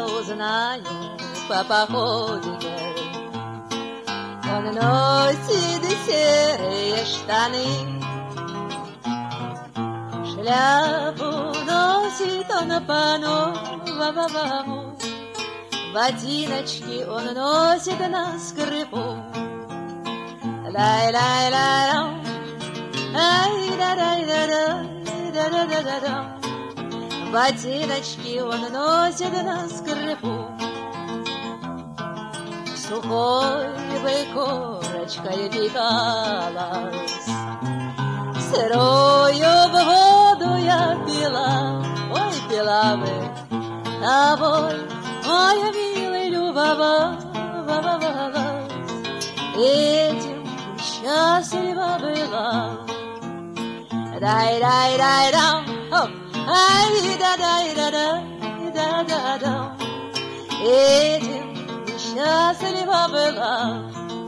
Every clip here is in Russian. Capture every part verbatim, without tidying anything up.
узнаю по походке. Он носит серые штаны, шляпу носит он по-новому, ботиночки он носит на скрипу. Лай-лай-лай-лам, ай-да-дай-да-да-да-да-да-да-да. Ботиночки он носит на скрипу. Сухой бы корочкой питалась, сырую бы воду я пила, ой, пила бы тобой, моя милая, любовалась, этим счастлива была. Дай-дай-дай-дам, ай-да-дай-да-да-да-да-да, этим счастлива была.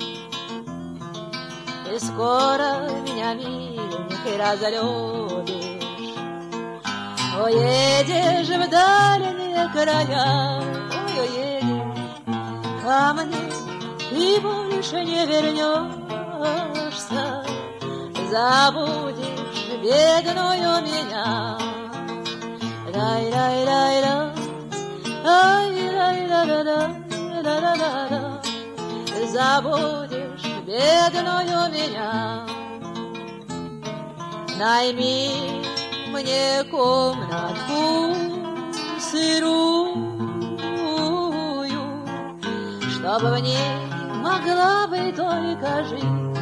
И скоро меня, миленький, разлюбишь, уедешь в дальние края, ой, уедешь ко мне и больше не вернешься, забудешь бедную меня. Дай-дай-дай-да, ай-дай-да-да-да, да-да-да-да, забудешь бедную меня. Найми мне комнатку сырую, чтобы в ней могла бы только жить.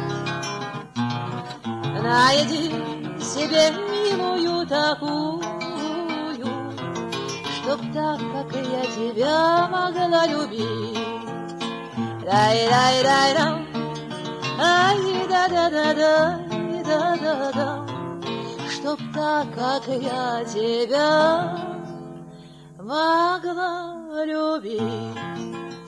Найди себе милую такую, чтоб так, как я тебя могла любить. Дай-дай-дай-дам, ай-да-да-да-да-да-да-да, чтоб так, как я тебя могла любить.